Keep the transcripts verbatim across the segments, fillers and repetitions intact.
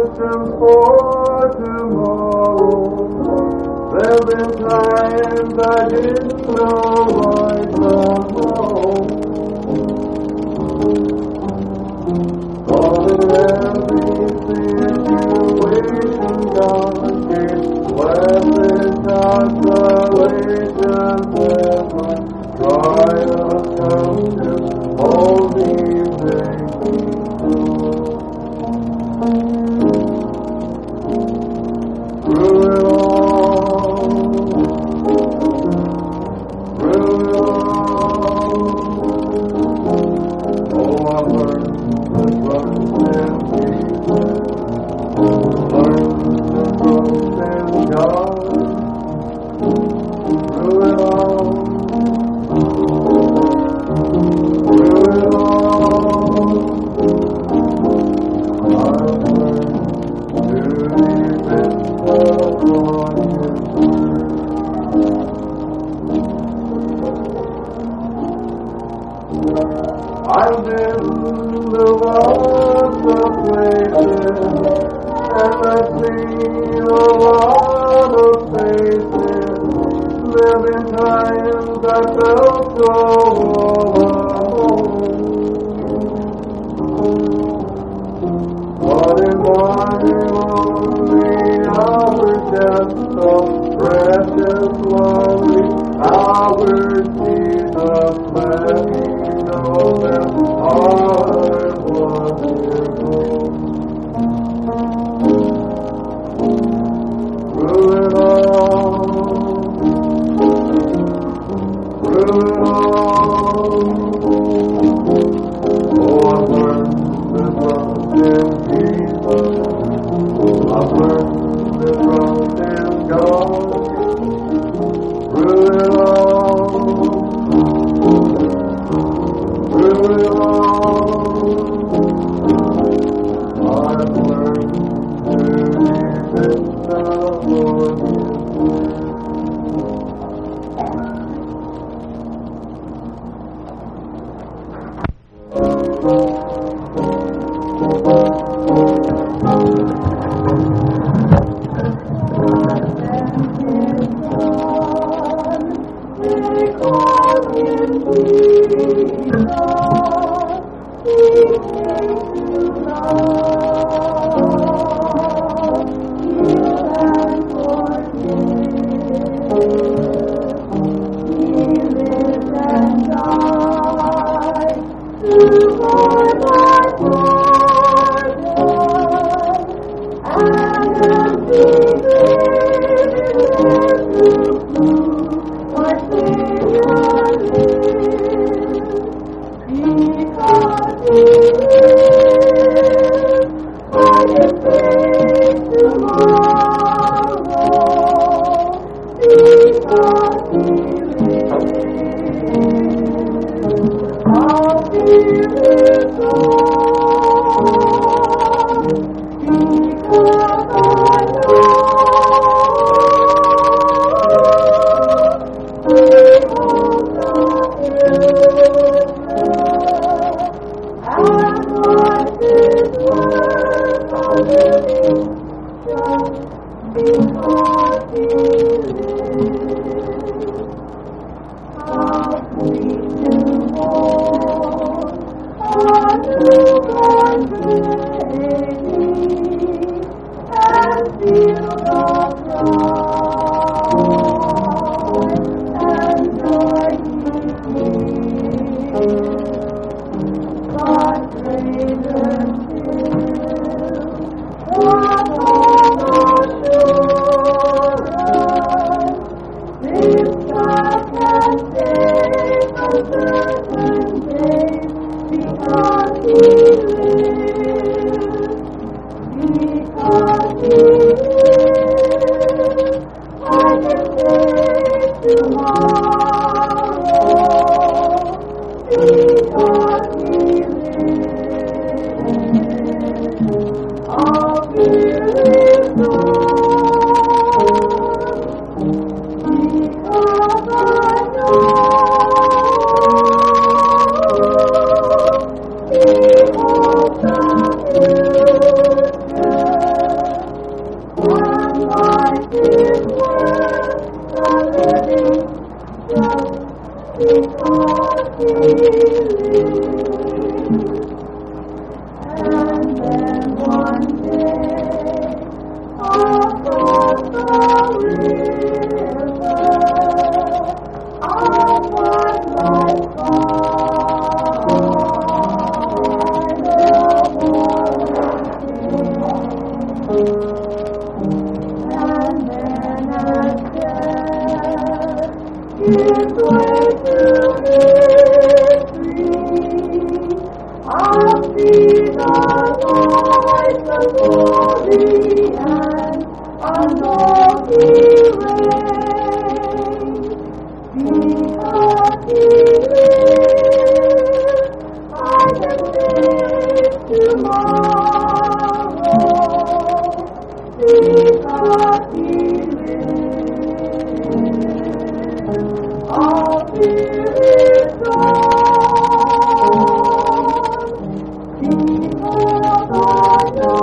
solutions for tomorrow. There've been times I didn't know right from wrong. But in every situation God gave blessed consolation when my trial comes to only make me true. Through it all, through it all, oh, I learned to trust in Jesus, learned to trust in God. Through it all, through it all, I've learned to depend upon His word. I've been to lots of places, and I've seen a lot of faces. There've been times I felt so all alone. But in my lonely hours, just so precious, lonely hours, Jesus let me know that I was His own. Through it all, through it all, oh, I've learned to trust in Jesus. I've learned to trust in God. Through it all, through it all, I've learned to depend upon His word. because he lives. And then one day, across the river, I'll find my His way to victory, I'll see the light of glory and unlocking rain. Because he lives, I can live tomorrow. Because he all fear is gone, because I know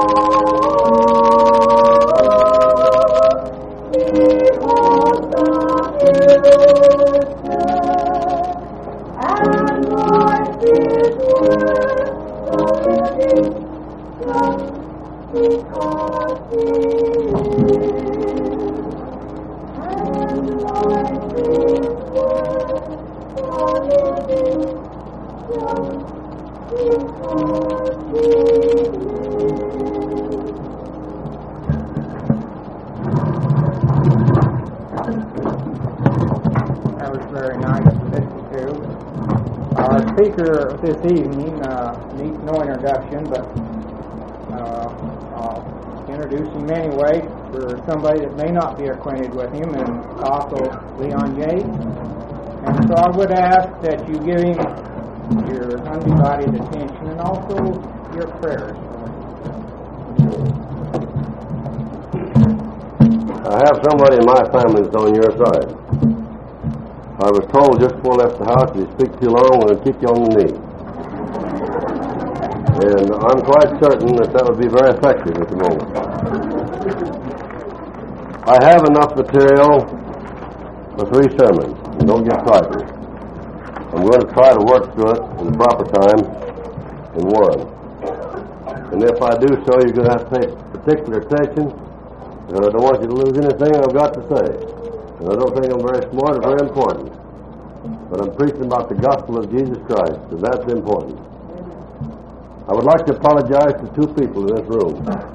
He holds the future, and life is worth the living just because He lives, and life is That was very nice to listen to. Our speaker this evening uh, needs no introduction, but uh, I'll introduce him anyway for somebody that may not be acquainted with him, and also Leon Yates. And so I would ask that you give him your undivided attention and also your prayers. I have somebody in my family that's on your side. I was told just before I left the house, if you speak too long, I'm going to kick you on the knee. And I'm quite certain that that would be very effective at the moment. I have enough material for three sermons. And don't get frightened. I'm going to try to work through it in the proper time in one. And if I do so, you're going to have to pay particular attention, because I don't want you to lose anything I've got to say. And I don't think I'm very smart or very important. But I'm preaching about the gospel of Jesus Christ, and that's important. I would like to apologize to two people in this room.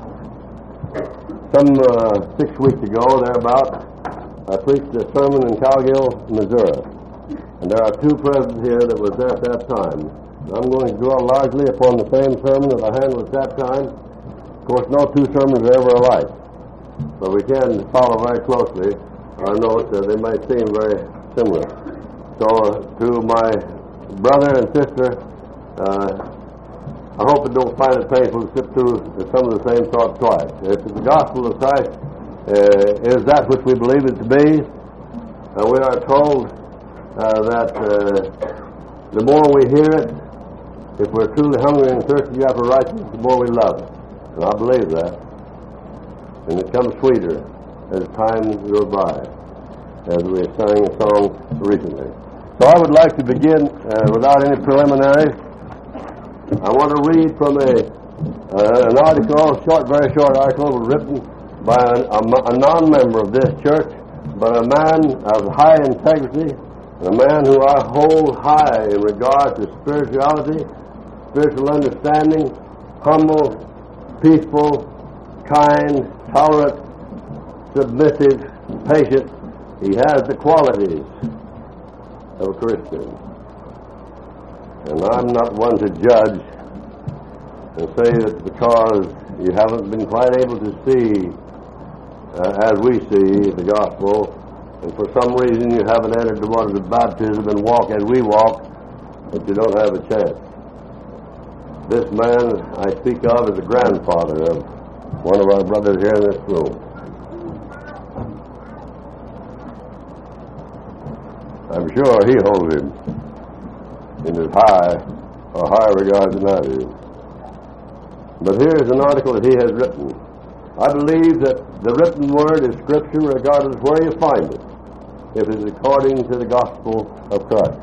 Some uh, six weeks ago, thereabout, I preached a sermon in Cowgill, Missouri. And there are two present here that was there at that time. I'm going to draw largely upon the same sermon that I handled at that time. Of course, no two sermons are ever alike, but we can follow very closely our notes. Uh, they might seem very similar. So, uh, to my brother and sister, uh, I hope you don't find it painful to sit through some of the same thoughts twice. If the gospel of Christ uh, is that which we believe it to be, and we are told uh, that uh, the more we hear it, if we're truly hungry and thirsty after righteousness, the more we love it. And I believe that. And it comes sweeter as time goes by, as we sang a song recently. So I would like to begin uh, without any preliminaries. I want to read from a uh, an article, short, very short article, written by a, a, a non-member of this church, but a man of high integrity, and a man who I hold high in regard to spirituality, spiritual understanding, humble, peaceful, kind, tolerant, submissive, patient. He has the qualities of a Christian. And I'm not one to judge and say that because you haven't been quite able to see uh, as we see the gospel, and for some reason you haven't entered the waters of baptism and walk as we walk, that you don't have a chance. This man I speak of is the grandfather of one of our brothers here in this room. I'm sure he holds him in as high or higher regard than I do. But here is an article that he has written. I believe that the written word is Scripture regardless where you find it. if it is according to the gospel of Christ.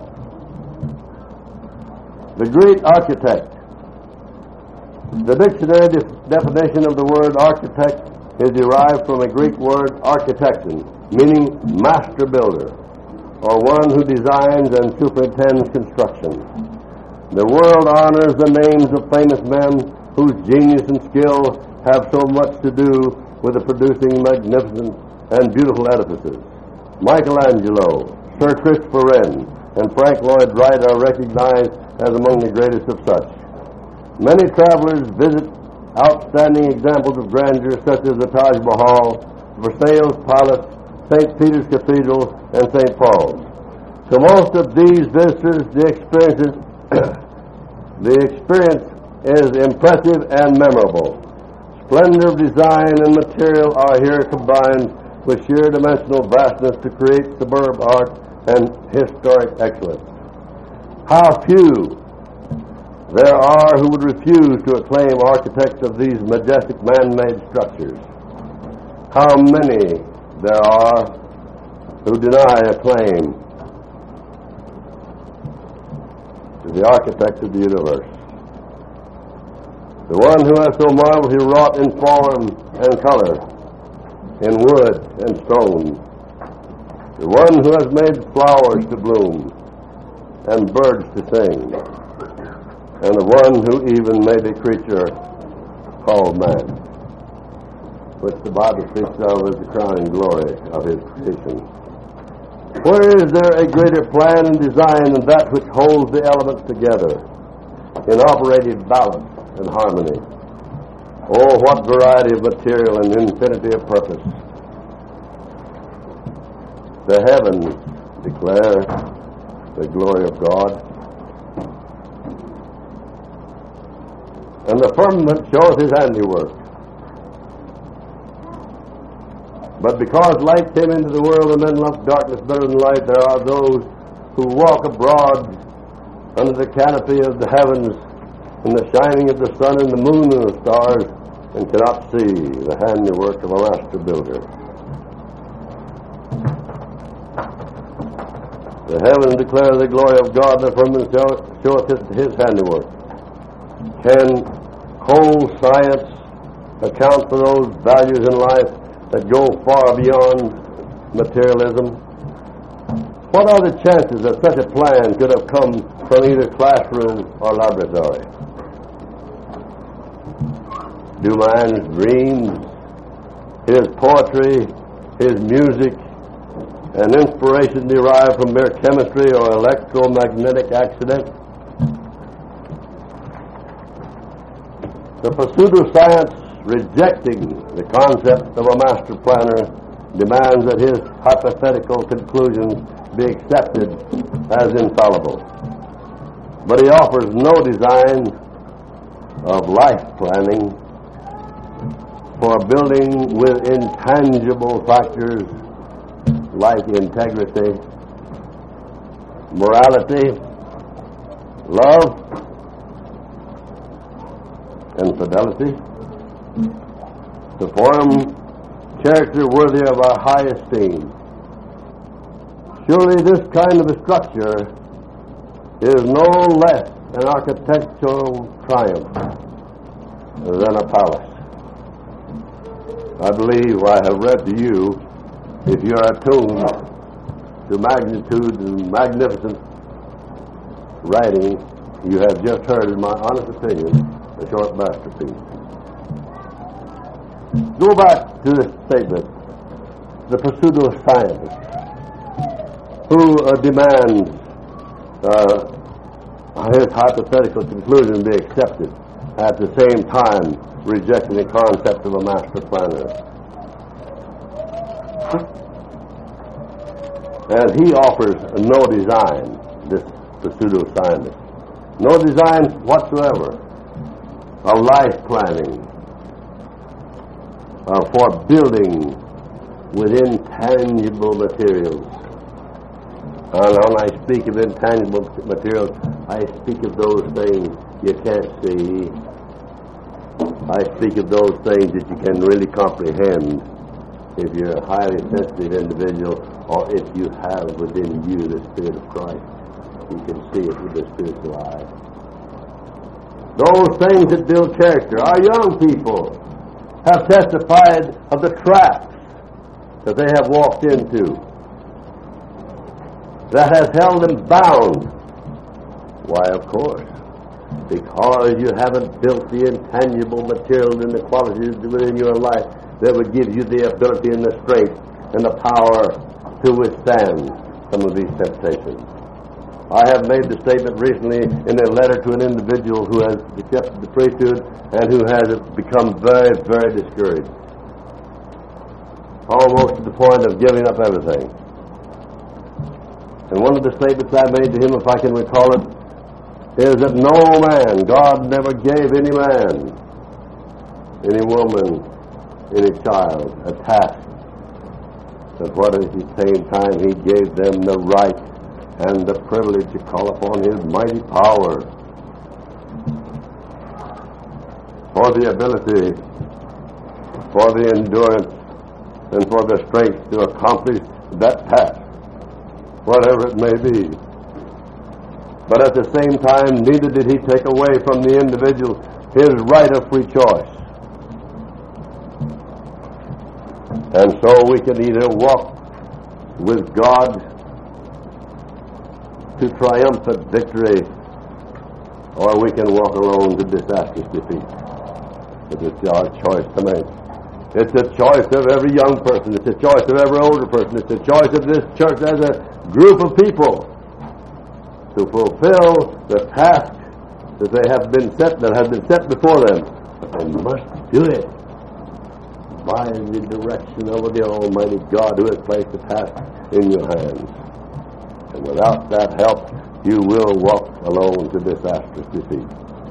The great architect. The dictionary def- definition of the word architect is derived from a Greek word architekton, meaning master builder, or one who designs and superintends construction. The world honors the names of famous men whose genius and skill have so much to do with the producing magnificent and beautiful edifices. Michelangelo, Sir Christopher Wren, and Frank Lloyd Wright are recognized as among the greatest of such. Many travelers visit outstanding examples of grandeur such as the Taj Mahal, Versailles Palace, Saint Peter's Cathedral, and Saint Paul's. To most of these visitors, the experience is, the experience is impressive and memorable. Splendor of design and material are here combined with sheer dimensional vastness to create superb art and historic excellence. How few there are who would refuse to acclaim architects of these majestic man-made structures. How many there are who deny a claim to the architect of the universe. The one who has so marvelously wrought in form and color, in wood and stone. The one who has made flowers to bloom and birds to sing. And the one who even made a creature called man, which the Bible speaks of as the crowning glory of his creation. Where is there a greater plan and design than that which holds the elements together in operative balance and harmony? Oh, what variety of material and infinity of purpose! The heavens declare the glory of God, and the firmament showeth his handiwork. But because light came into the world and men loved darkness better than light, there are those who walk abroad under the canopy of the heavens in the shining of the sun and the moon and the stars, and cannot see the handiwork of a master builder. The heavens declare the glory of God, the firmament showeth his, his handiwork. Can cold science account for those values in life that go far beyond materialism? What are the chances that such a plan could have come from either classroom or laboratory? Do man's dreams, his poetry, his music, and inspiration derive from mere chemistry or electromagnetic accident? The pursuit of science, rejecting the concept of a master planner, demands that his hypothetical conclusions be accepted as infallible. But he offers no design of life planning for building with intangible factors like integrity, morality, love, and fidelity, to form character worthy of our high esteem. Surely this kind of a structure is no less an architectural triumph than a palace. I believe I have read to you, if you are attuned to magnitude and magnificent writing, you have just heard, in my honest opinion, a short masterpiece. Go back to this statement, the pursuit of science, who uh, demands uh, his hypothetical conclusion be accepted, at the same time rejecting the concept of a master planner. And he offers no design, this pseudo-scientist, no design whatsoever of life planning, uh, for building with intangible materials. And when I speak of intangible materials, I speak of those things you can't see. I speak of those things that you can really comprehend if you're a highly sensitive individual, or if you have within you the Spirit of Christ. You can see it with the spiritual eye. Those things that build character. Our young people have testified of the traps that they have walked into that has held them bound. Why, of course, because you haven't built the intangible material and the qualities within your life that would give you the ability and the strength and the power to withstand some of these temptations. I have made the statement recently in a letter to an individual who has accepted the priesthood and who has become very, very discouraged, almost to the point of giving up everything. And one of the statements I made to him, if I can recall it, is that no man, God never gave any man, any woman, any child a task, but what at the same time he gave them the right and the privilege to call upon his mighty power for the ability, for the endurance, and for the strength to accomplish that task, whatever it may be. But at the same time, neither did he take away from the individual his right of free choice. And so we can either walk with God to triumphant victory, or we can walk alone to disastrous defeat. It is our choice to make. It's a choice of every young person. It's a choice of every older person. It's a choice of this church as a group of people to fulfill the task that they have been set, that has been set before them. But they must do it by the direction of the Almighty God who has placed the task in your hands. And without that help, you will walk alone to disastrous defeat.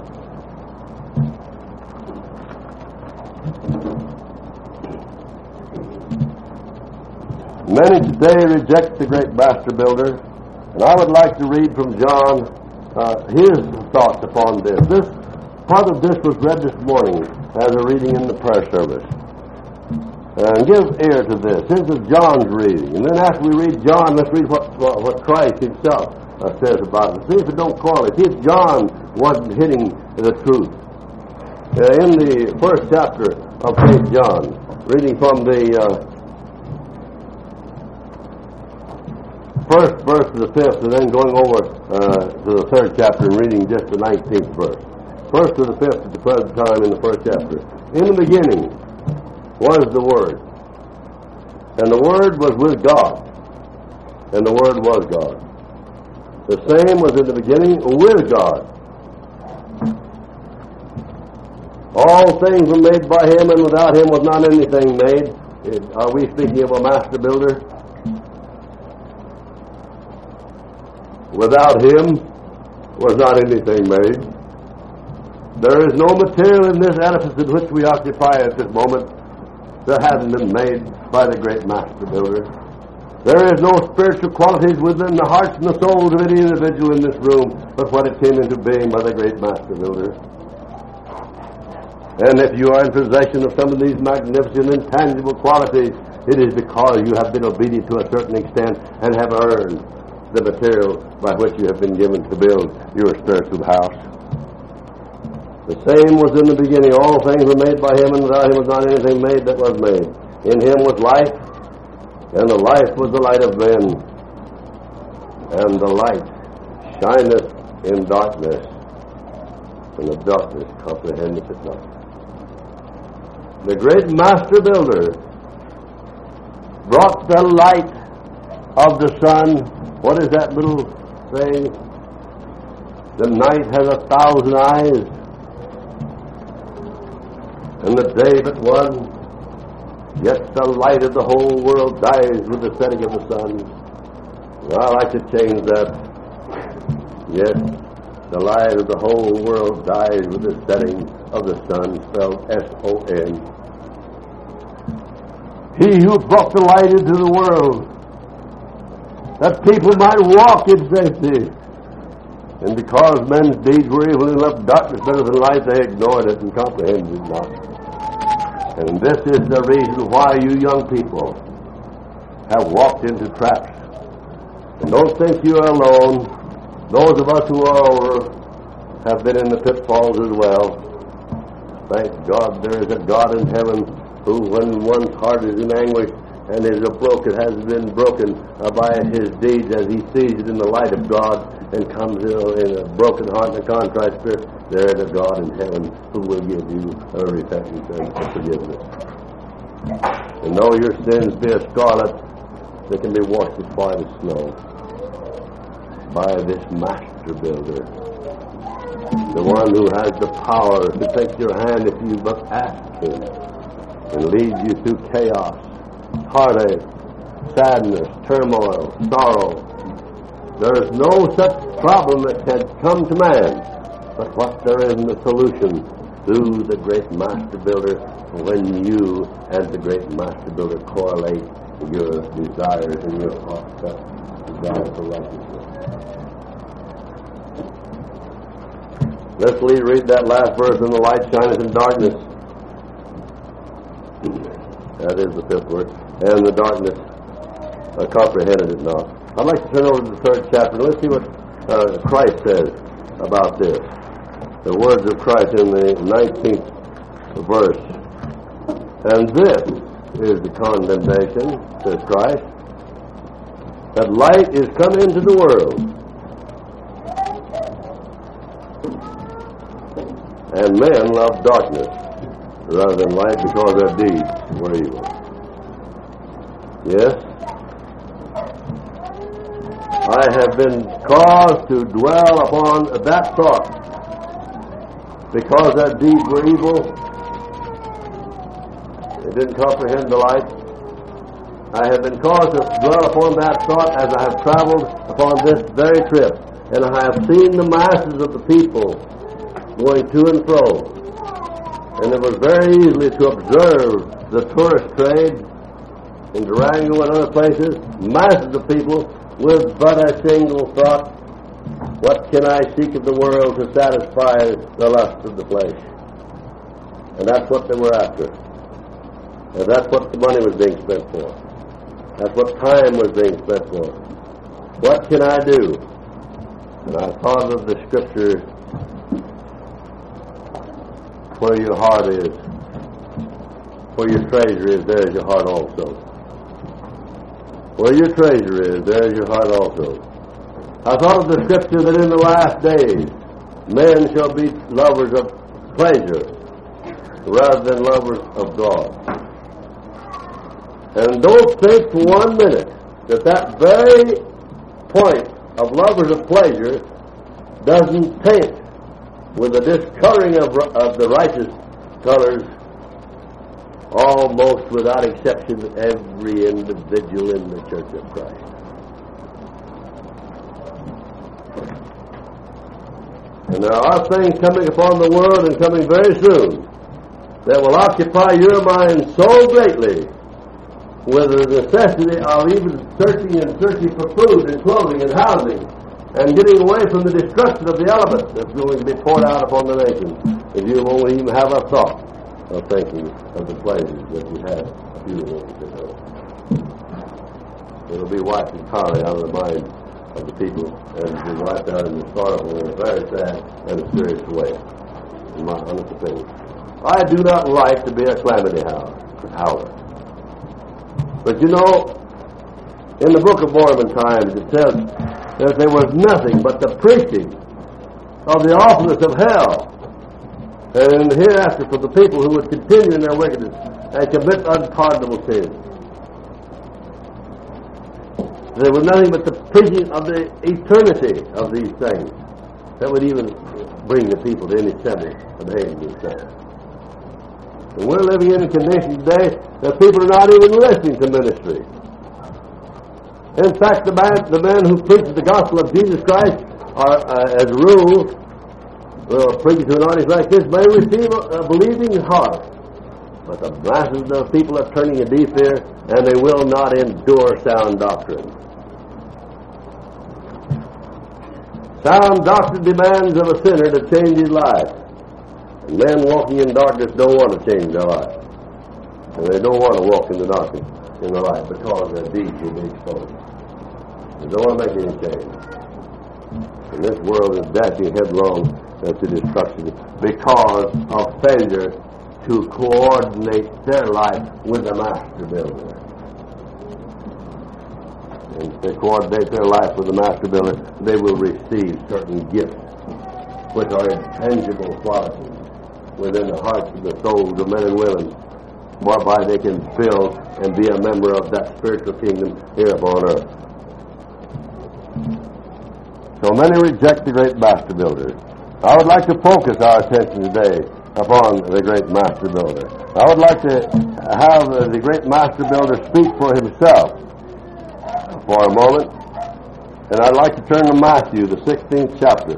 Many today reject the great master builder, and I would like to read from John uh, his thoughts upon this. This part of this was read this morning as a reading in the prayer service. And give ear to this. This is John's reading. And then after we read John, let's read what, what, what Christ himself uh, says about it. See if it don't correlate. See if John wasn't hitting the truth. Uh, in the first chapter of Saint John, reading from the uh, first verse to the fifth, and then going over uh, to the third chapter and reading just the nineteenth verse. First to the fifth at the present time in the first chapter. In the beginning was the Word, and the Word was with God, and the Word was God. The same was in the beginning with God. All things were made by Him, and without Him was not anything made. Are we speaking of a master builder? Without Him was not anything made. There is no material in this edifice in which we occupy at this moment that hasn't been made by the great master builder. There is no spiritual qualities within the hearts and the souls of any individual in this room but what it came into being by the great master builder. And if you are in possession of some of these magnificent intangible qualities, it is because you have been obedient to a certain extent and have earned the material by which you have been given to build your spiritual house. The same was in the beginning. All things were made by Him, and without Him was not anything made that was made. In Him was life, and the life was the light of men. And the light shineth in darkness, and the darkness comprehendeth it not. The great master builder brought the light of the sun. What is that little saying? The night has a thousand eyes, and the day but one, yet the light of the whole world dies with the setting of the sun. Well, I like to change that. Yes, the light of the whole world dies with the setting of the sun, spelled S O N. He who brought the light into the world, that people might walk in safety. And because men's deeds were evil and loved darkness better than light, they ignored it and comprehended it not. And this is the reason why you young people have walked into traps. And don't think you are alone. Those of us who are older have been in the pitfalls as well. Thank God there is a God in heaven who, when one's heart is in anguish and is a broken, has been broken uh, by his deeds, as he sees it in the light of God and comes uh, in a broken heart and a contrite spirit, there is a God in heaven who will give you a repentance and a forgiveness. And though your sins be as scarlet, they can be washed as white as snow by this master builder, the one who has the power to take your hand if you but ask him, and lead you through chaos, heartache, sadness, turmoil, sorrow. There is no such problem that can come to man, but what there is in the solution through the great master builder, when you and the great master builder correlate your desires and your heartfelt desire for righteousness. Let's read that last verse, and the light shineth in darkness. That is the fifth word. And the darkness uh, comprehended it not. I'd like to turn over to the third chapter. Let's see what uh, Christ says about this. The words of Christ in the nineteenth verse. And this is the condemnation, says Christ, that light is come into the world, and men love darkness rather than light, because their deeds were evil. Yes, I have been caused to dwell upon that thought, because their deeds were evil. They didn't comprehend the light. I have been caused to dwell upon that thought as I have traveled upon this very trip, and I have seen the masses of the people going to and fro. And it was very easily to observe the tourist trade in Durango and other places, masses of people with but a single thought: what can I seek of the world to satisfy the lust of the flesh? And that's what they were after. And that's what the money was being spent for. That's what time was being spent for. What can I do? And I thought of the scripture, where your heart is, where your treasure is, there is your heart also. Where your treasure is, there is your heart also. I thought of the scripture that in the last days men shall be lovers of pleasure rather than lovers of God. And don't think for one minute that that very point of lovers of pleasure doesn't taint with the discoloring of, of the righteous colors, almost without exception, every individual in the Church of Christ. And there are things coming upon the world, and coming very soon, that will occupy your mind so greatly with the necessity of even searching and searching for food and clothing and housing, and getting away from the destruction of the element that's going to be poured out upon the nation, if you won't even have a thought of thinking of the pleasures that you had a few moments ago. It'll be wiped entirely out of the mind of the people, and be wiped out in a sorrowful and a very sad and a serious way, in my honest opinion. I do not like to be a calamity howler. But you know, in the Book of Mormon times, it says that there was nothing but the preaching of the awfulness of hell, and hereafter for the people who would continue in their wickedness and commit unpardonable sins. There was nothing but the preaching of the eternity of these things that would even bring the people to any semblance of hating these things. And we're living in a condition today that people are not even listening to ministry. In fact, the man, the men who preach the gospel of Jesus Christ are, uh, as a rule, well, preaching to an audience like this may receive a, a believing heart. But the masses of people are turning a deaf ear, and they will not endure sound doctrine. Sound doctrine demands of a sinner to change his life. And men walking in darkness don't want to change their life. And they don't want to walk in the darkness, in the light, because their deeds will be exposed. They don't want to make any change. And this world is dashing headlong uh, to destruction because of failure to coordinate their life with the master builder. And if they coordinate their life with the master builder, they will receive certain gifts, which are intangible qualities within the hearts of the souls of men and women, whereby they can build and be a member of that spiritual kingdom here upon earth. So many reject the great master builder. I would like to focus our attention today upon the great master builder. I would like to have uh, the great master builder speak for himself for a moment. And I'd like to turn to Matthew, the sixteenth chapter.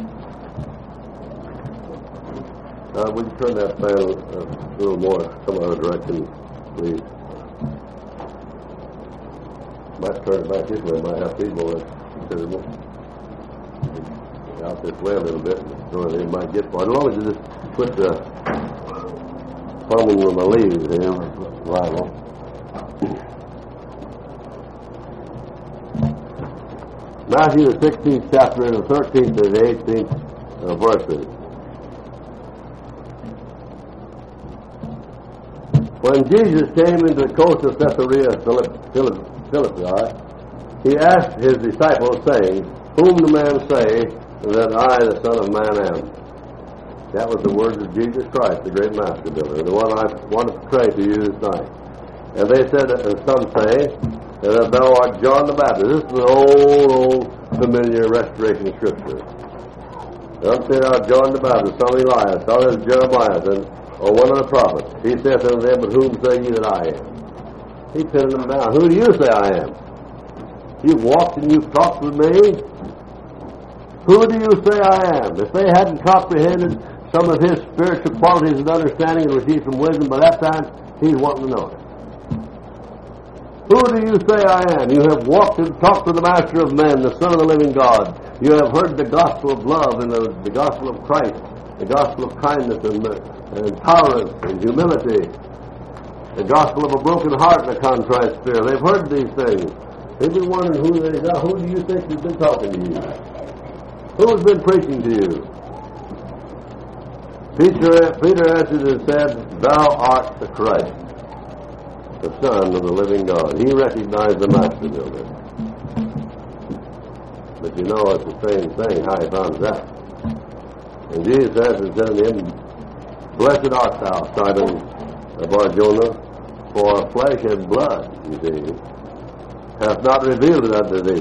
Uh, would you turn that fan uh, a little more, some other direction, please? Might turn it back this way. Might have people that's considerable. Out this way a little bit, so they might get far. As long as you just put the thumbing with my leaves here, right on. Matthew, the sixteenth chapter, and the thirteenth and the eighteenth uh, verses. When Jesus came into the coast of Caesarea Philippi, he asked his disciples, saying, "Whom do men say that I, the Son of Man, am?" That was the words of Jesus Christ, the great master builder, the one I want to portray to you tonight. And they said, and some say, that thou art John the Baptist. This is an old, old, familiar restoration scripture. Some say thou art John the Baptist, son of Elias, son of Jeremiah, and, or one of the prophets. He saith unto them, "But whom say ye that I am?" He pinned them down. "Who do you say I am? You've walked and you've talked with me. Who do you say I am?" If they hadn't comprehended some of his spiritual qualities and understanding and received some wisdom by that time, he's wanting to know it. Who do you say I am? You have walked and talked with the Master of men, the Son of the living God. You have heard the gospel of love and the, the gospel of Christ, the gospel of kindness and, and tolerance and humility, the gospel of a broken heart and a contrite spirit. They've heard these things. They've been wondering who they are. Who do you think has been talking to you? Who has been preaching to you? Peter, Peter answered and said, "Thou art the Christ, the Son of the living God." He recognized the master builder. But you know, it's the same thing, how he found that. And Jesus answered and said to him, "Blessed art thou, Simon Bar-Jonah, for flesh and blood, you see, hath not revealed it unto thee."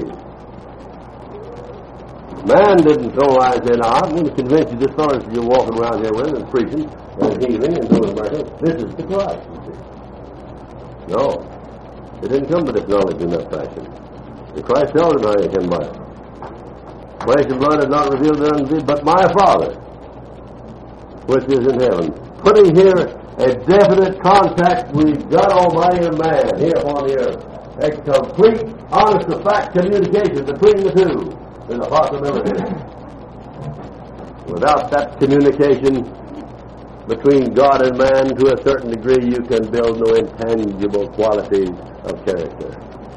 Man didn't go around and say, "Now, I'm going to convince you this fellow you're walking around here with and preaching and healing and doing miracles. This is the Christ." You see. No. It didn't come to this knowledge in that fashion. The Christ told him how he came by it. "Flesh and blood has not revealed it unto thee, but my Father, which is in heaven." Putting here a definite contact with God Almighty and man here upon the earth. A complete, honest-to-fact communication between the two is a possibility. Without that communication between God and man, to a certain degree, you can build no intangible qualities of character.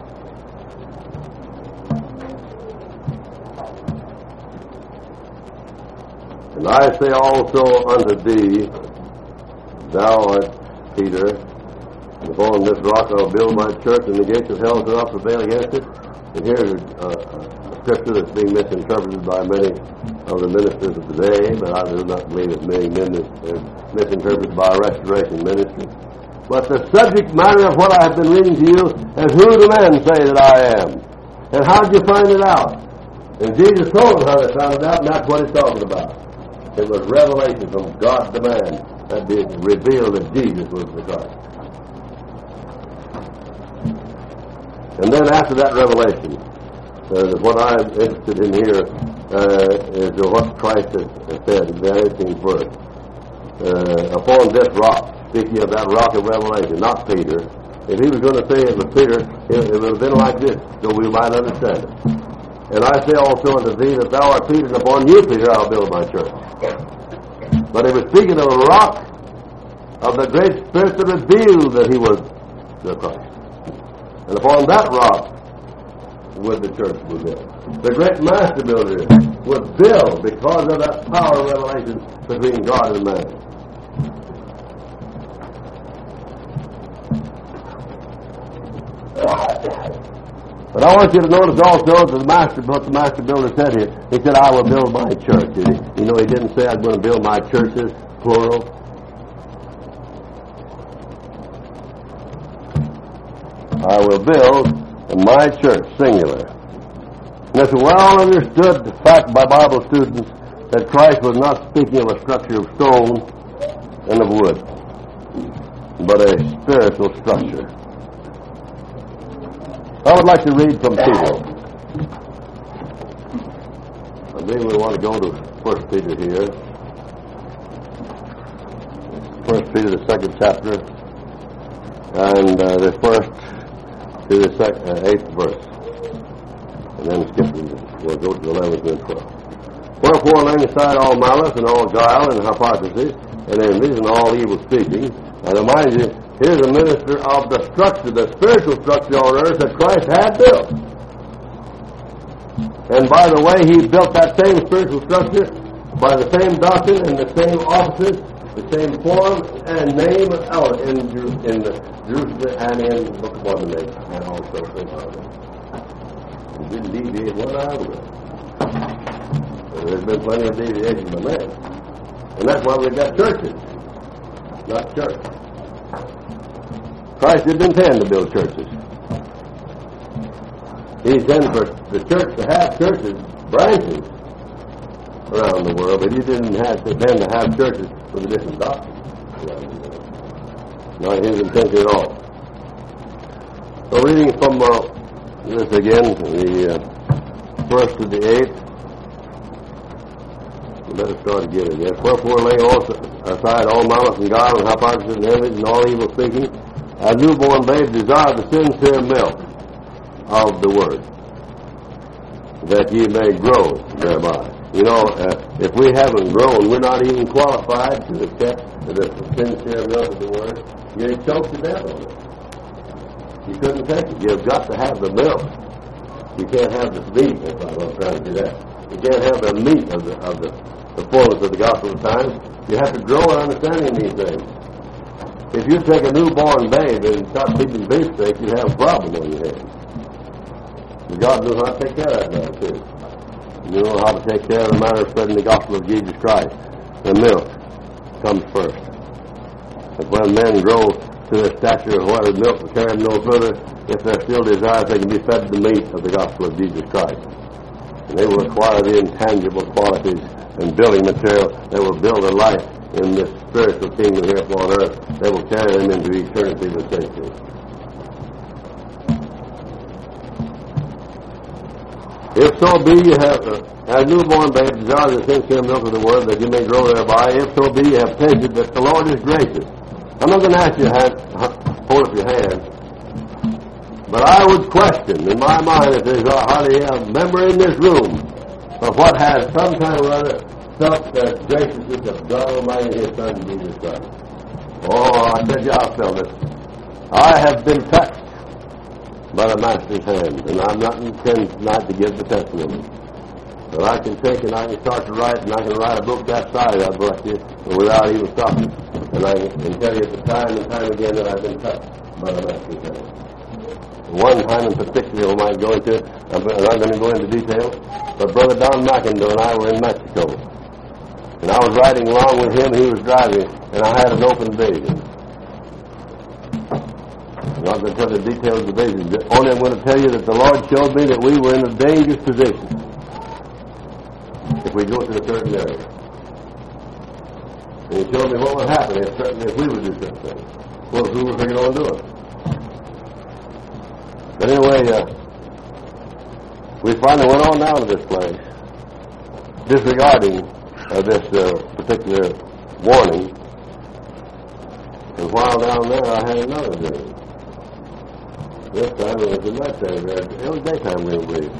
"And I say also unto thee, thou art Peter, and upon this rock I'll build my church, and the gates of hell shall not prevail against it." And here's a, a scripture that's being misinterpreted by many of the ministers of today, but I do not believe it's being misinterpreted by a restoration ministry. But the subject matter of what I have been reading to you is, who do men say that I am? And how did you find it out? And Jesus told them how they found it out, and that's what he's talking about. It was revelation from God to man that did reveal that Jesus was the Christ. And then after that revelation, uh, what I'm interested in here uh, is what Christ has, has said in the eighteenth verse. Uh, upon this rock, speaking of that rock of revelation, not Peter. If he was going to say it was Peter, it, it would have been like this, so we might understand it. "And I say also unto thee that thou art Peter, and upon you, Peter, I'll build my church." But he was speaking of a rock of the great Spirit that revealed that he was the Christ. And upon that rock would the church be built. The great master builder was built because of that power of revelation between God and man. But I want you to notice also that the master, what the master builder said here. He said, I will build my church. You know, he didn't say I'm going to build my churches, plural. I will build my church, singular. And it's a well understood fact by Bible students that Christ was not speaking of a structure of stone and of wood, but a spiritual structure. I would like to read from Peter. I believe we want to go to First Peter here. First Peter, the second chapter, and uh, the first to the sec- uh, eighth verse, and then skip. We'll go to the eleventh and twelfth. Wherefore, laying aside all malice and all guile and hypocrisy and envies and all evil speaking, and remind you, here's a minister of the structure, the spiritual structure on earth that Christ had built. And by the way, he built that same spiritual structure by the same doctrine and the same offices, the same form and name out in, Jeru- in the Jerusalem and in the Book of Mormon, and also in Ireland. He didn't deviate one out of it. There's been plenty of deviation by man. And that's why we've got churches, not church. Christ didn't intend to build churches. He intended for the church to have churches, branches around the world, but he didn't have to intend to have churches with a different doctrine around the world. Not his intention at all. So reading from uh, this again, the uh, first to the eighth, we better start again again. Wherefore lay also aside all malice and guile and hypocrisy and envy and all evil speaking. A newborn babe desire the sincere milk of the word, that ye may grow thereby. You know, uh, if we haven't grown, we're not even qualified to accept the sincere milk of the word. You choke to death on it. You couldn't take it. You've got to have the milk. You can't have the meat. That's what I'm trying to do that. You can't have the meat of the of the, the fullness of the gospel of times. You have to grow in understanding these things. If you take a newborn babe and start feeding beefsteak, you have a problem on your hands. But God knows how to take care of that now, too. You know how to take care of the matter of spreading the gospel of Jesus Christ. The milk comes first. But when men grow to their stature of what milk will carry them no further, if they're still desirous, they can be fed the meat of the gospel of Jesus Christ. And they will acquire the intangible qualities and building material that will build a life in this spiritual kingdom here upon earth. They will carry them into eternity with safety. If so be you have uh, as newborn babe desire the sincere milk of the word, that you may grow thereby. If so be you have tasted that the Lord is gracious. I'm not going to ask you to hand, hold up your hand, but I would question in my mind if there's hardly a member in this room of what has some time or other felt the graciousness of God Almighty and His Son Jesus Christ. Oh, I said you I'll tell this. I have been touched by the Master's hand, and I'm not intending tonight to give the testimony. But I can take and I can start to write, and I can write a book that size, I bless you, without even stopping. And I can tell you at the time and time again that I've been touched by the Master's hand. One time in particular I might go into, I'm not going to go into detail, but Brother Don McIndoe and I were in Mexico. And I was riding along with him, he was driving, and I had an open vision. I'm not going to tell the details of the vision, but only I'm going to tell you that the Lord showed me that we were in a dangerous position if we go to a certain area. And He showed me what would happen if, certain, if we would do certain things. Well, who was thinking on doing it? But anyway, uh, we finally went on down to this place, disregarding uh, this uh, particular warning. And while down there, I had another dream. This time it was a nighttime. It was daytime, we believe.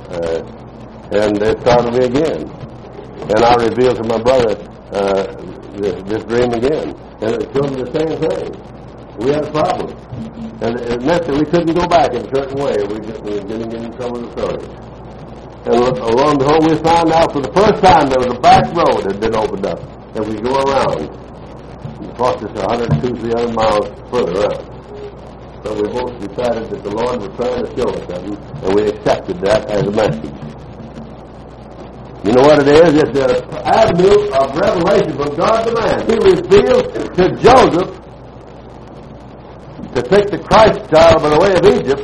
Uh, and it startled me again. And I revealed to my brother uh, this, this dream again. And it showed me the same thing. We had a problem. And it meant that we couldn't go back in a certain way. We, just, we were getting in trouble with authorities. And lo and behold, we found out for the first time there was a back road that had been opened up. And we go around. It cost us one hundred two, three hundred miles further around. So we both decided that the Lord was trying to show us something, and we accepted that as a message. You know what it is? It's an avenue of revelation from God to man. He revealed to Joseph to take the Christ child by the way of Egypt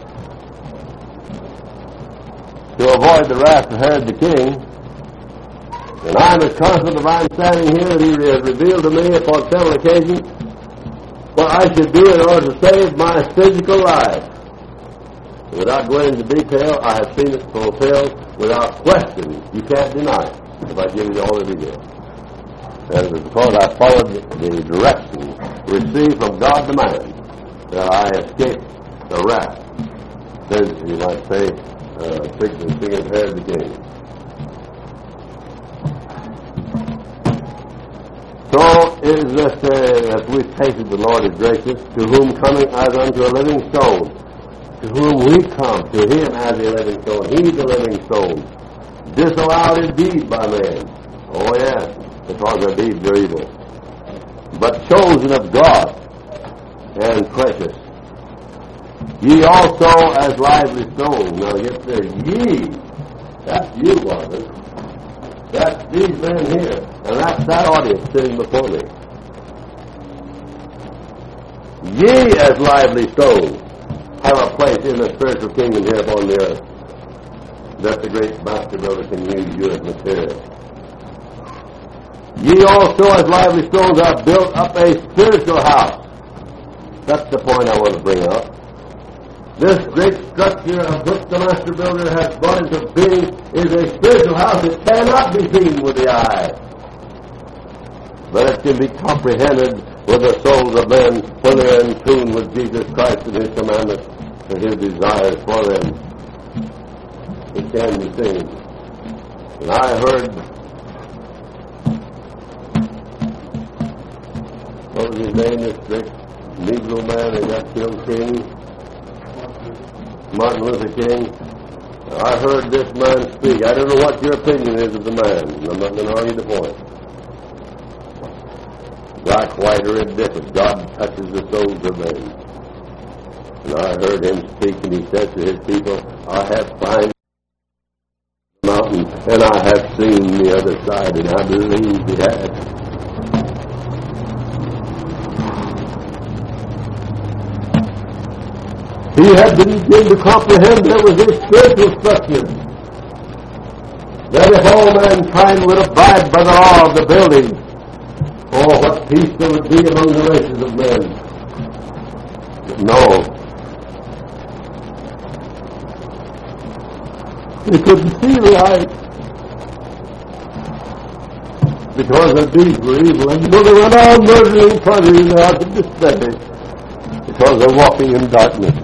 to avoid the wrath of Herod the king. And I am as confident of I'm standing here that he has revealed to me upon several occasions what I should do in order to save my physical life. Without going into detail, I have seen it fulfilled without question. You can't deny it if I give you all the details. And it was because I followed the direction received from God to man that I escaped the wrath. Then, you might say, uh, speaking of Herod the king. So is this, uh, as we've tasted the Lord is gracious, to whom coming as unto a living stone, to whom we come, to him as a living stone. He's a living stone. Disallowed indeed by man. Oh yes, because our deeds are evil. But chosen of God and precious. Ye also as lively stones. Now get there. Ye. That's you, Marvin. That's these men here. And that's that audience sitting before me. Ye as lively stones have a place in the spiritual kingdom here upon the earth. That the great master builder can use you as material. Ye also as lively stones are built up a spiritual house. That's the point I want to bring up. This great structure of which the master builder has brought into being is a spiritual house that cannot be seen with the eye. But it can be comprehended with the souls of men when they are in tune with Jesus Christ and his commandments and his desires for them. It can be seen. And I heard, what was his name, this great Negro man that got killed, King? Martin Luther King. I heard this man speak. I don't know what your opinion is of the man. I'm not going to argue the point. Black, white, or indifferent, God touches the souls of men. And I heard him speak, and he said to his people, I have climbed the mountain, and I have seen the other side, and I believe he has. He had been beginning to comprehend there was a spiritual structure. That if all mankind would abide by the law of the building, oh, what peace there would be among the races of men. No. He couldn't see the light. Because their deeds were evil. And so they went on murdering, plundering the house of despair. Because they're walking in darkness.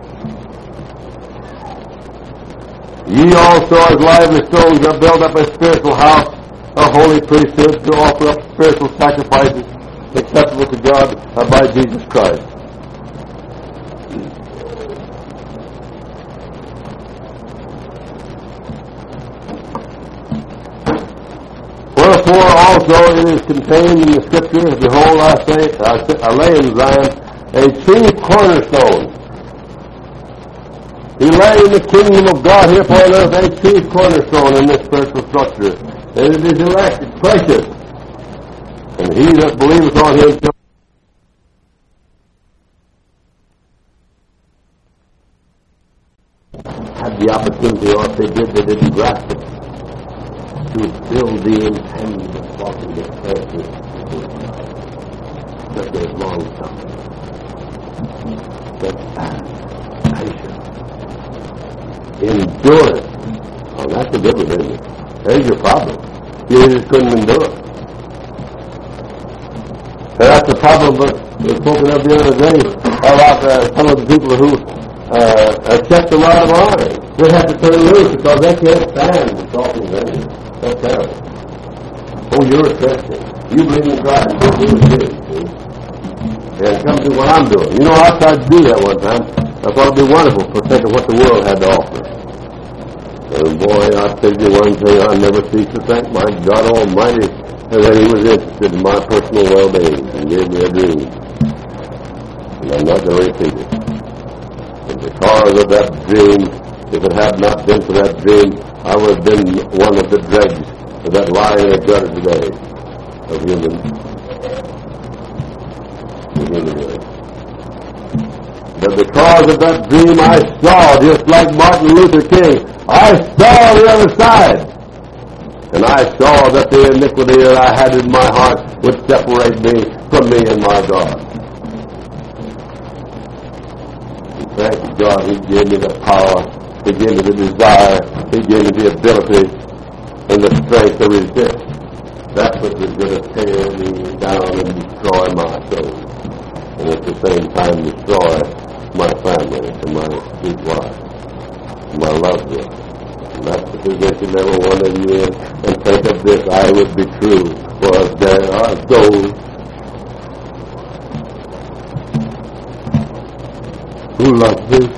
Ye also as lively stones are built up a spiritual house, a holy priesthood, to offer up spiritual sacrifices acceptable to God by Jesus Christ. Wherefore also it is contained in the Scripture, behold, I say, I lay in Zion a chief cornerstone. He lay in the kingdom of God here upon earth a chief cornerstone in this spiritual structure. And it is elect, it's precious. And he that believeth on him shall had the opportunity, or if they did, they didn't grasp it, to build the intangible quality of character that there's long suffering. That's patience. Endurance. Oh, that's a good one, isn't it? There's your problem. You just couldn't endure it. And that's the problem that we were spoken of the other day about uh, some of the people who uh, accept the rod of iron. They have to turn loose because they can't stand the talking of anything. That's terrible. Oh, you're a Christian. You believe in Christ, you do it too, see? And come to what I'm doing. You know, I tried to do that one time. I thought it'd be wonderful for taking what the world had to offer. And boy, I tell you one thing, I never cease to thank my God Almighty that He was interested in my personal well-being and gave me a dream. And I'm not going to repeat it. And because of that dream, if it had not been for that dream, I would have been one of the dregs of that lying and gutter today of human, of human life. But because of that dream, I saw, just like Martin Luther King, I saw the other side. And I saw that the iniquity that I had in my heart would separate me from me and my God. And thank God He gave me the power, He gave me the desire, He gave me the ability and the strength to resist. That's what was going to tear me down and destroy my soul. And at the same time destroy my family and my sweet wife, and my loved one. And that's the position every one of you in. And think of this, I would be true, for there are those who love this.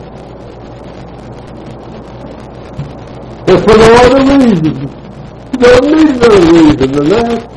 It's for no other reason. You don't need no reason than that.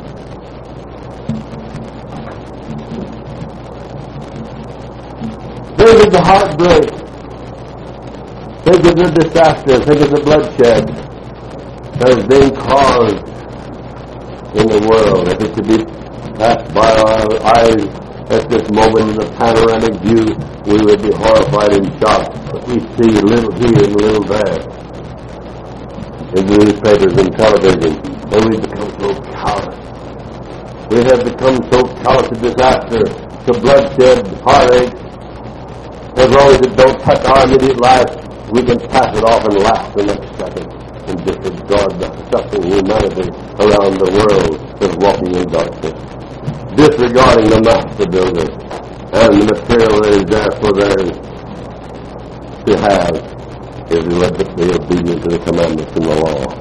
Think of the heartbreak. Think of the disaster. Think of the bloodshed that is being caused in the world. If it could be passed by our eyes at this moment in a panoramic view, we would be horrified and shocked. But we see little here and little there in the newspapers and television, and we become so callous. We have become so callous to disaster, to bloodshed, heartache. As long as it don't touch our immediate life, we can pass it off and laugh the next second and disregard the suffering humanity around the world is walking in darkness, disregarding the master builder and the material that is there for theirs to have if we let them be obedient to the commandments and the law.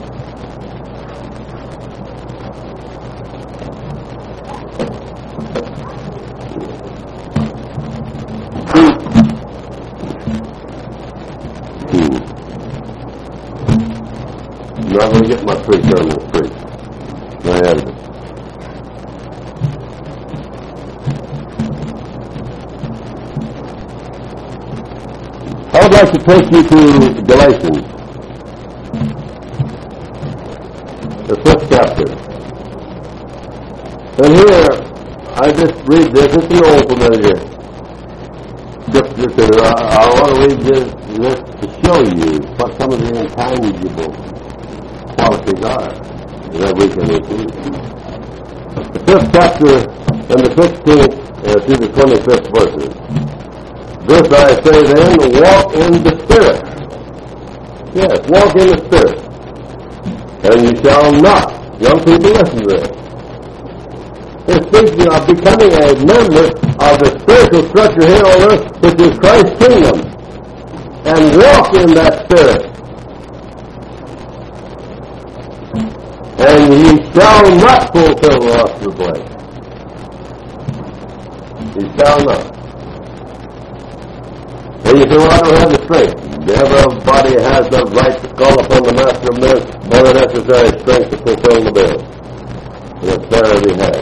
I'm going to get my preach on this preach. My editor. I would like to take you to Galatians, the fifth chapter. And here, I just read this. It's an old familiar scripture, and I, I want to read this, this to show you what some of the intangible qualities are that we can receive. The fifth chapter and the sixteenth uh, to the twenty-fifth verses. This I say then, walk in the Spirit. Yes, walk in the Spirit. And you shall not. Young people, listen to this. It's speaking of becoming a member of the spiritual structure here on earth, which is Christ's kingdom. And walk in that Spirit. And ye shall not fulfill the lust of the flesh. Ye shall not. And you say, well, I don't have the strength. Everybody has the right to call upon the Master of men and the necessary strength to fulfill the bill. Yes, there we have.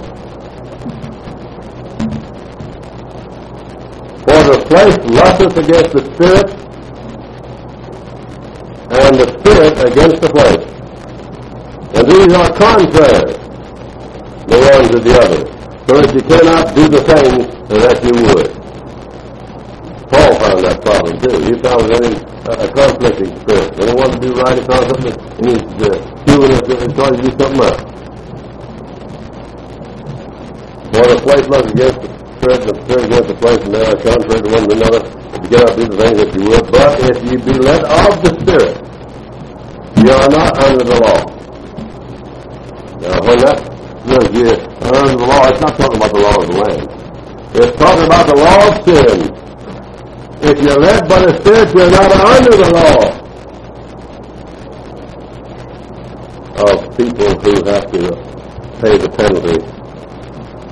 For the flesh lusteth against the Spirit, and the Spirit against the flesh. And these are contrary, the one to the other, so that you cannot do the things that you would. Paul found that problem too. He found that in uh, a conflicting spirit. When he wanted to do right, he found something in his uh, humanness and tried to do something else. For the flesh lusts against the Spirit, and the Spirit against the flesh, and they are contrary to one another. You cannot do the things that you would. But if you be led of the Spirit, you are not under the law. Now, when that says you are under the law, it's not talking about the law of the land. It's talking about the law of sin. If you're led by the Spirit, you're not under the law of people who have to pay the penalty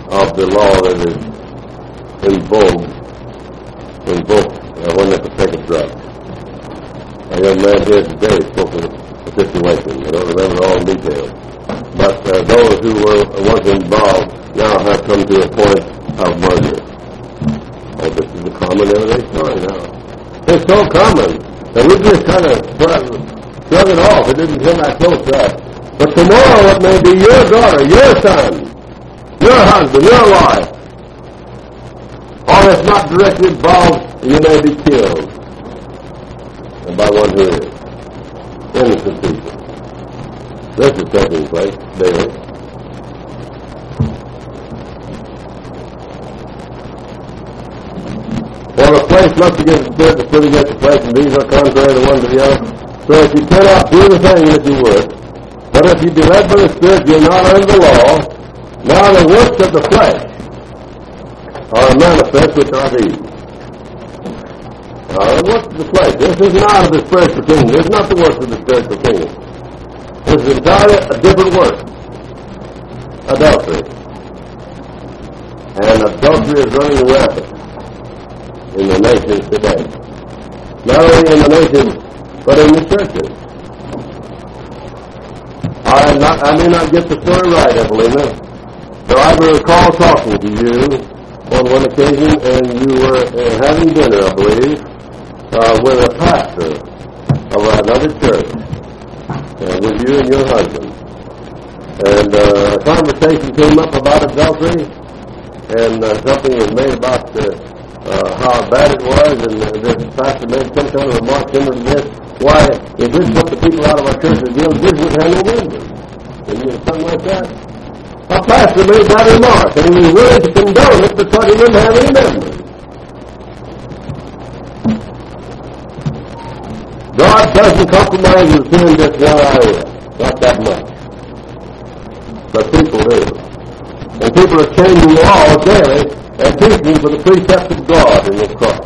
of the law that is in vogue, in vogue uh, when they could take a drug. A young man here today spoke of the situation. I don't remember all the details. But uh, those who were once involved now have come to a point of murder. Oh, this is a common everyday story now. It's so common that we just kind of shrug it off. It didn't come that close to us. But tomorrow it may be your daughter, your son, your husband, your wife. Or if not directly involved, you may be killed. And by one who is. Innocent people. This is taking place daily. For the place must against the spirit, the spirit against the place, and these are contrary the one to the other. So if you cannot do the thing that you would, but if you be led by the Spirit, you're not under the law. Now the works of the flesh are manifest, which are these. Now the works of the flesh. This is not of the spiritual kingdom. This is not the works of the spiritual kingdom. This is entirely a different work. Adultery. And adultery is running rampant in the nations today. Not only in the nations, but in the churches. I, not, I may not get the story right, Evelina, but I recall talking to you on one occasion, and you were uh, having dinner, I believe, uh, with a pastor of another church, uh, with you and your husband. And uh, a conversation came up about adultery, and uh, something was made about uh, uh, how bad it was, and uh, this pastor made some kind of remark similar to this. Why, if this put the people out of our church to deal, this would have no members. And you know, something like that. A pastor made that remark, and he was willing to condone it because he didn't have any members. God doesn't compromise with sin just one iota. Not that much. But people do. And people are changing laws daily and teaching for the precepts of God in this cross.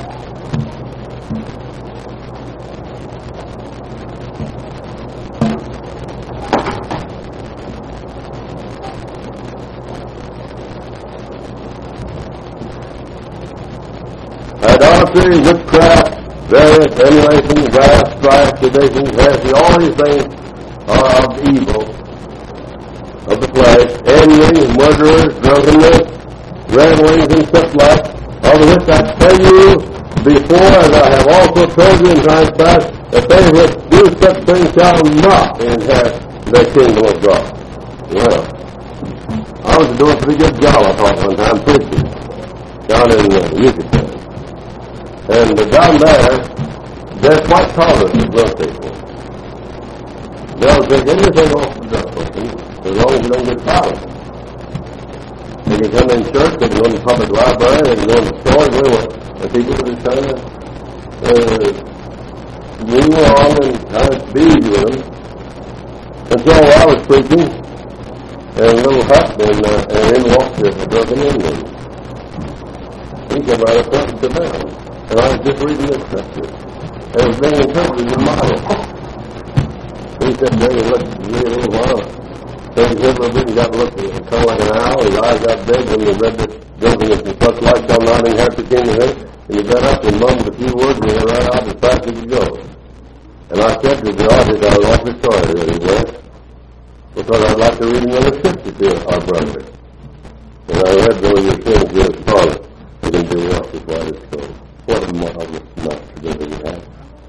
Idolatry, witchcraft, various emulations, wrath, strife, seditions, heresy, all these things are of evil, of the flesh, envy, murderers, drunkenness, revelings, and such like, of which I tell you before, as I have also told you in times past, that they which do such things shall not inherit the kingdom of God. Well, I was doing a pretty good job, I thought, one time, preaching, down in uh, Yucatan. And uh, down there, they're quite tolerant of drunk people. They'll take anything off the drunk person as long as you don't get violent. They can come in church, they can go in the public library, they can go in the store, and what? And people are just trying to uh, move on and kind of be with them. And so I was preaching in a little hut, and, uh, and in walked a drunken Indian. He came right up front and sat down. And I was just reading this scripture. And it was being interpreted in my Bible. He said, there he looked at me a little while. So he said, well, he got looking kind of like an owl. His eyes got big when he read this drunkenness and such like, shall not inherit the kingdom of heaven. And he got up and mumbled a few words and went right out as fast as he could go. And I said to the audience, I was awfully sorry that he went, because I'd like to read another scripture to our brother. And I read those your sins to his father. I didn't do else before I was told. What a marvelous master that we have.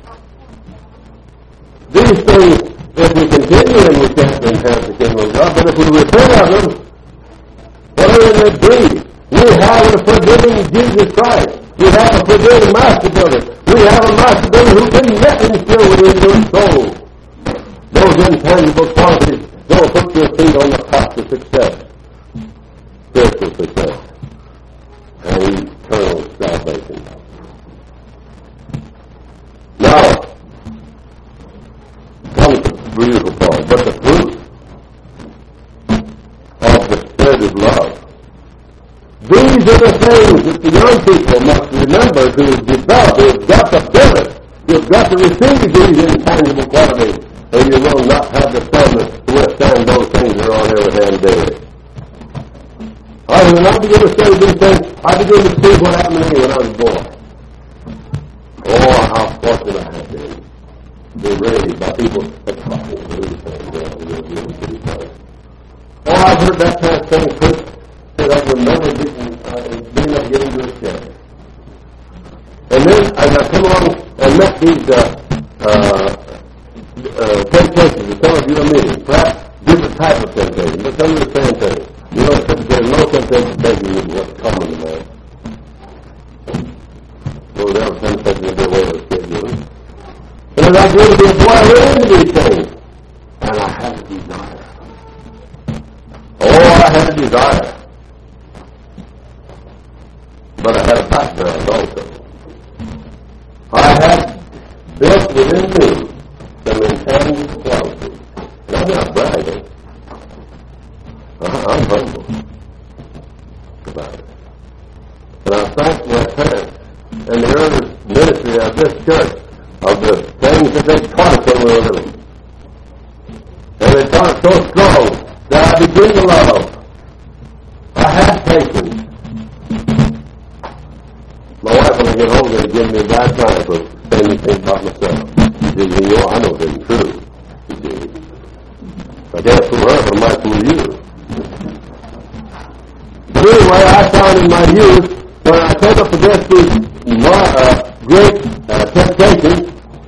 These things, if we continue in, we can't inherit the kingdom of God, but if we repent of them, whatever they be, we have a forgiving Jesus Christ. We have a forgiving master builder. We have a master builder who can yet instill within your soul those intangible qualities that will put your feet on the path to success, spiritual success, and eternal salvation. Now, comes the beautiful part, but the fruit of the Spirit is love. These are the things that the young people must remember to develop. You've got to build it. You've got to receive these intangible qualities, or you will not have the firmness to withstand those things that are on every hand daily. I And when I began to study these things, I began to see what happened to me when I was a boy. Oh, how fortunate I have been. Been raised by people that taught me to do these things. You know, you know, you know, these things. Oh, I've heard that kind of thing preached that I remember getting, uh, being able to get into a chair. And then as I come along and met these uh, uh, uh, temptations that some of you are meeting, perhaps different type of temptation, but some of the same thing. You know, there's no temptation taking you to what's common to man. So there are temptations in their way of scheduling. And as I grew to be a boy, I ran into these things. And I had a desire. Oh, I had a desire. But I had a background also. I had built within me some intangible qualities. And I'm not bragging. Uh, I'm humble about it. And I thank my parents and the earnest ministry of this church of the things that they taught us when we were little. And they taught us so strong that I began to love. I had patience. My wife, when I get home, they give me a bad time for saying these things about myself. She says, you know, I know it isn't true. She says, I can't fool her, but I might fool you. But anyway, I found in my youth, when I came up against these uh, great uh, temptations,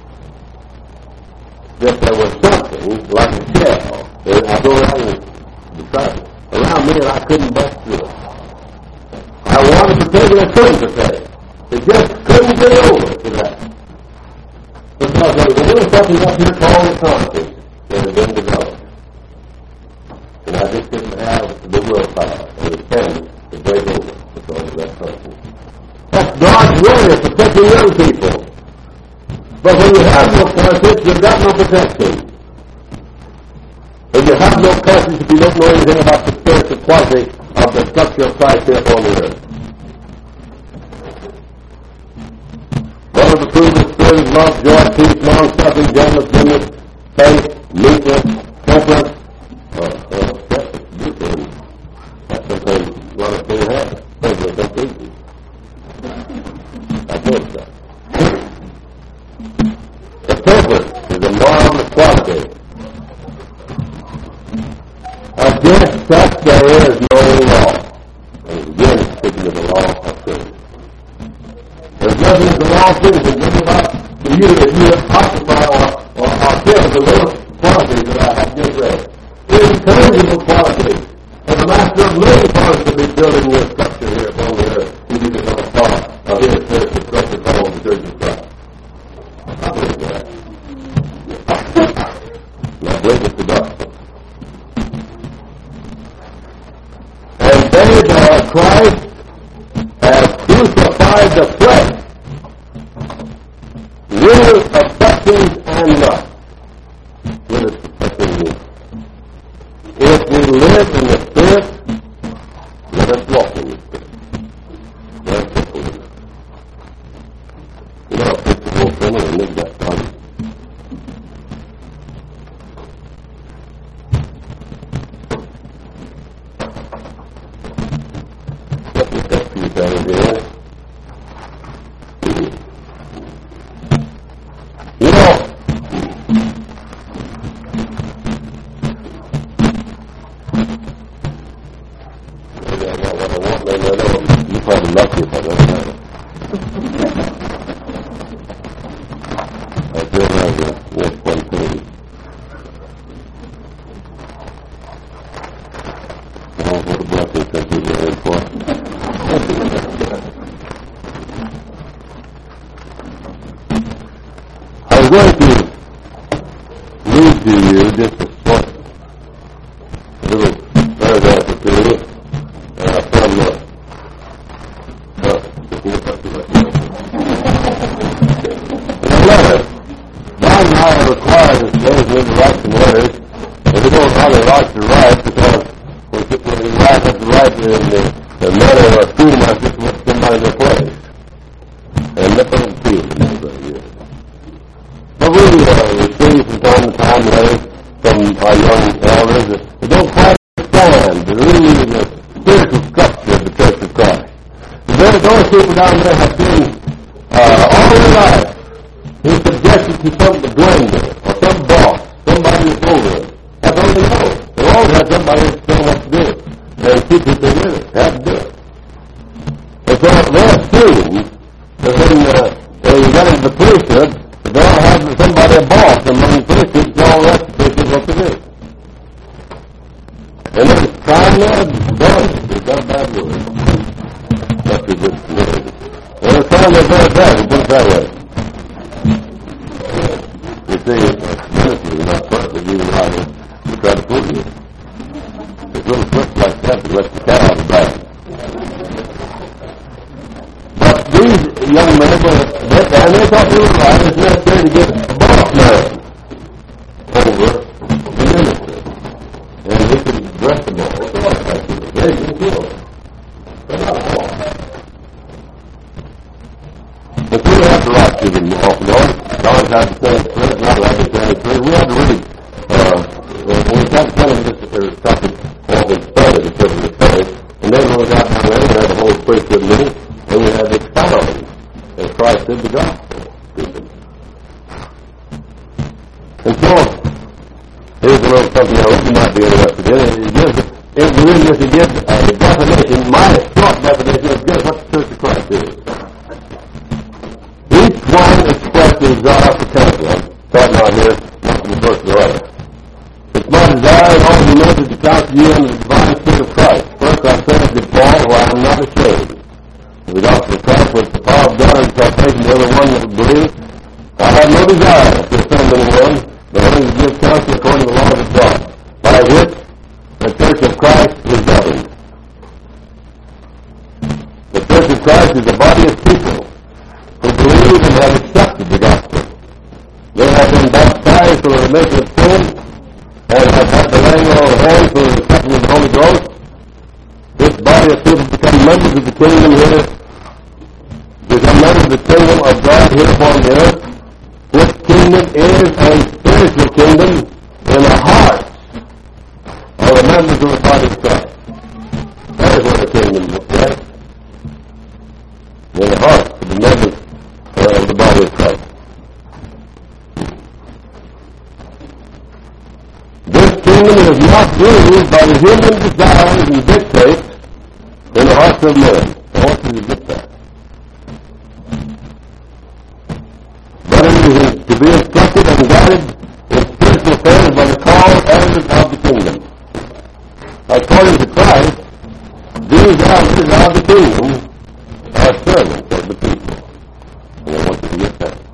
that there was something like a shell, and I go around and beside around me, and I couldn't bust through it. I wanted to take it, I couldn't to take it. It just couldn't get over to that. Because there was a little something up here called a conscience that had been developed. And I just didn't have the willpower and the strength to break over because of that conscience. That's God's way of protecting young people. But when you have no conscience, you've got no protection. And you have no conscience if you don't know anything about the spiritual quality of the structure of Christ here upon the earth. One of the fruits of the Spirit is love, joy, peace, long-suffering, gentleness, goodness, faith, meekness, temperance. Uh, uh, that's good. That's something a lot of people have. Temperance, that's easy. I told you that. The temperance is a marvelous quality. Against such there is no law. And again, speaking of the law of sin. There's nothing that the law of sin can bring about to you if you occupy or, or, or kill the little qualities that I have just read. Intangible qualities. And the master of living parts to be building your structure here upon the earth. You need to become a part of his spiritual structure called the Church of Christ. I believe that. And I believe it's the gospel. And they that are Christ have crucified the flesh, will affections and lust. What is affecting me? If we live in the Spirit, let us walk in the Spirit. That's simple enough. You know, if it's a whole thing and make that fun. Let me test you down here. You know, maybe I got what I want, maybe I don't. You're probably lucky if I don't have it. I do have the next one page. Oh, what a blessing, thank you very much. I'm going to read to you just a short little paragraph or two uh, from the uh, the letter. God and I are required as those who write some letters, and we don't hardly like to write because when we write, have to write in the, the manner or theme I just want somebody to place. And let them feel it. But we uh, receive from time to time letters from our young elders that don't quite understand the real spiritual structure down there have been, uh, all their life, he's subjected to some blender, or some boss, somebody that's over him. That's all they know. They always have somebody that's telling what to do. And people that with it have to do it. And so they assume that when, uh, when you got into the priesthood, they'll have somebody, a boss among the priesthood, tell all the rest of the priesthood what to do. And it's time there, done. It's got a bad word. Not too good for me. And it's time they're very bad, we put it that way. You see, ministry is not perfect, even how they try to fool you. There's little tricks like that that lets the cat out of the bag. But these young men, they, and they thought they were right, it's necessary to get a boss man over the ministry. And he could dress them all. What's the right like to them? They can kill them. They're not a boss. But we have to write to them off and on. Always have to say it first, not like to say it first. We have to read. Uh, when we start telling this, there's something all been started, the person to say, and then when we got down there, we had the whole priesthood meeting, and we had the expounding, as Christ did the gospel. And so, here's a little something else you might be interested in. It gives, it really is to give a definition, my short definition of just what the Church of Christ is. Each one expressed his desire for counsel. I'm starting out here, not from the first to the other. It's my desire in all humility to counsel you in the divine spirit of Christ. First I said to Paul, who I am not ashamed. The gospel of Christ was the power of God and salvation to every one that would believe. I have no desire to offend anyone, but only to give counsel according to the law of God, by which the Church of Christ is governed. The Church of Christ is a body of people who believe and have accepted the gospel. They have been baptized for the remission of sin, and have had the laying on of hands for the reception of the Holy Ghost. This body of people become members of the kingdom here, become members of the kingdom of God here upon the earth. This kingdom is a spiritual kingdom in the hearts of the members of the body of Christ. That is what the kingdom looks like. In the hearts of the members uh, of the body of Christ. This kingdom is not ruled by the human desires and dictates in the hearts of men. I want you to get that. But it is to be instructed and guided in spiritual affairs by the called elders of the kingdom. According to Christ, these elders of the kingdom are servants of the people. And I want you to get that.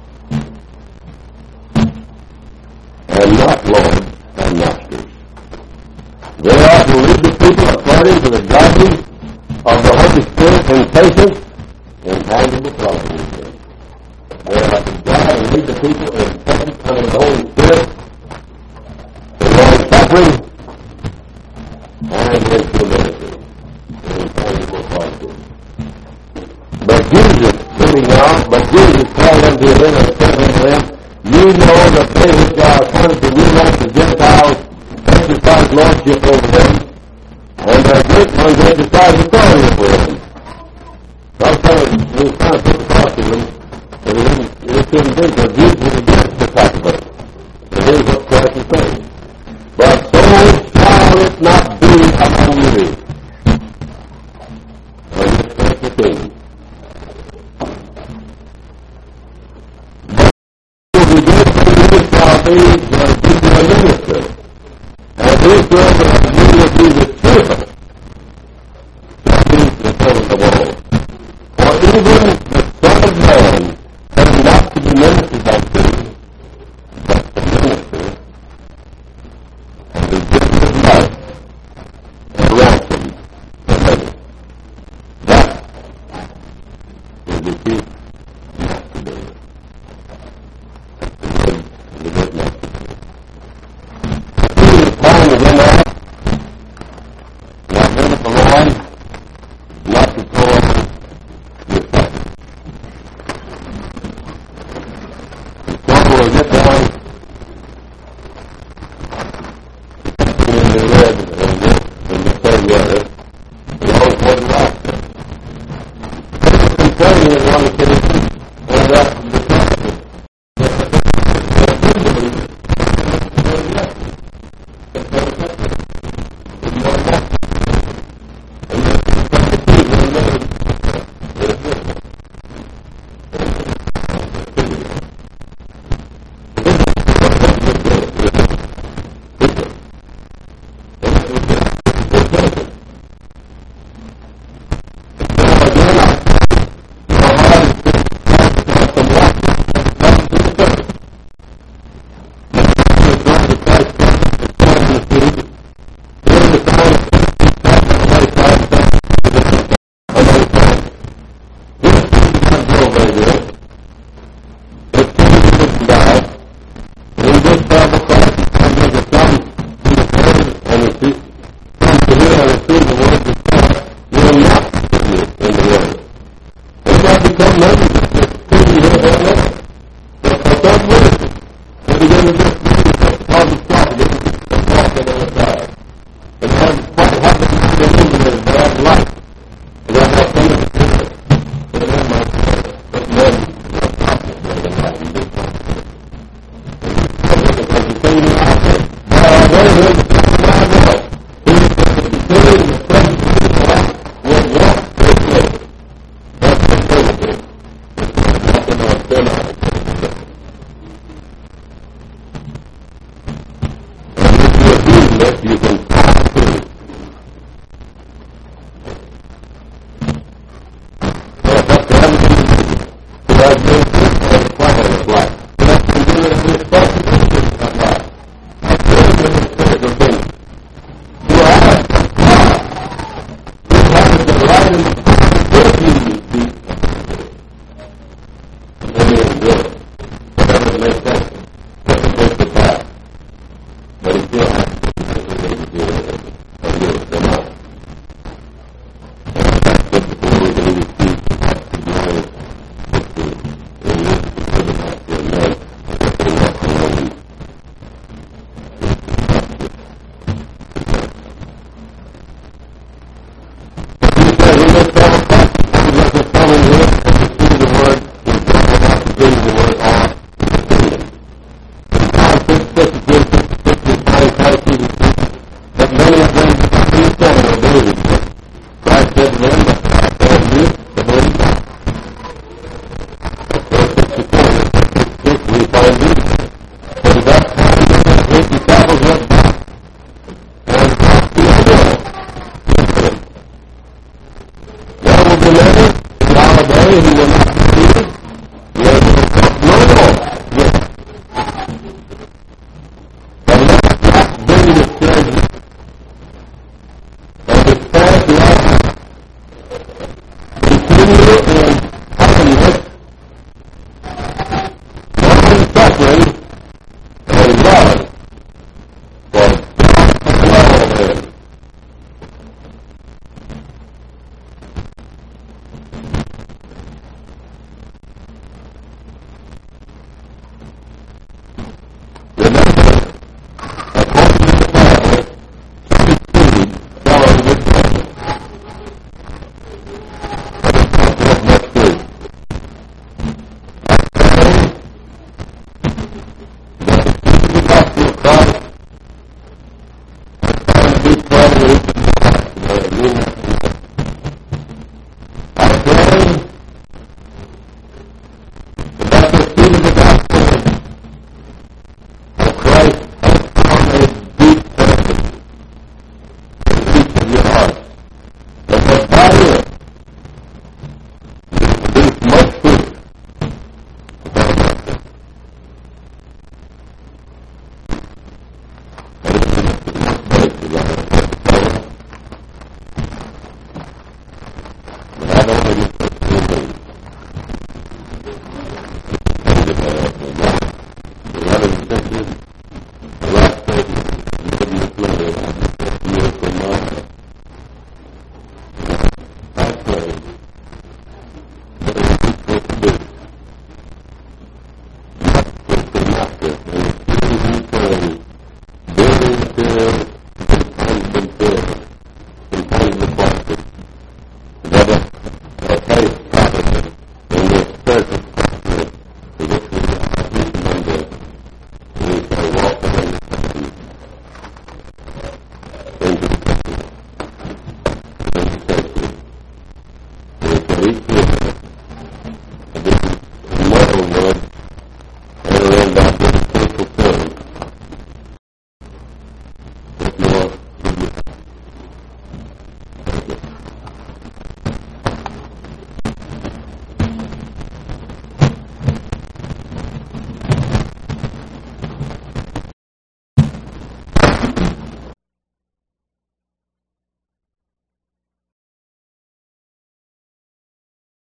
And not lords and masters. They are to lead the people according to the guidance of the Holy Spirit in patience and tangible providence. They are to guide and lead the people in patience under the Holy Spirit, in long suffering, and in humility, and tangible providence. But Jesus, sitting now, but Jesus called unto them and said unto them, you know that they which are appointed to rule over the Gentiles exercise lordship over them, and their great ones exercise authority over them. So I was trying to, we were trying to put the cross to them, but we didn't, we couldn't think that Jesus was against the type of it. And here's what Christ is saying. But so shall it not be among you. And this is the thing. Be the people of ministry, and whosoever of you will be the servant, shall be the servant of all. For even the Son of Man has not to be ministered unto, but to minister, and to give his life a ransom for many. That is the chief master. this, you can fly too. So it's up to everybody to write this as a plan of life. And that's to do it with responsibility of life. That's really good in spiritual things. You are God. You have the right and responsibility to speak. Maybe it's good. That doesn't make sense. That's a good to pass. But it still has to be something to do with it. Or do it so much. That's just the way we can speak. To be honest, it's the, it is the not to make it not to believe. He said, we looked at the text, we looked at someone here, and to see the word, we don't have to bring the word off. John six fifty-two, fifty-five, Pharisees and Sadducees, that many of them refused to obey these things. Christ said to them, and you, the believe not. Verse sixty-four, sixty-six, we find these. For the best time to get his disciples went back, and to the world. There will be many in our day who will not receive, yea, no, no, yes. But let us not bring discouragement, but despair to us. Continue in happiness, long suffering,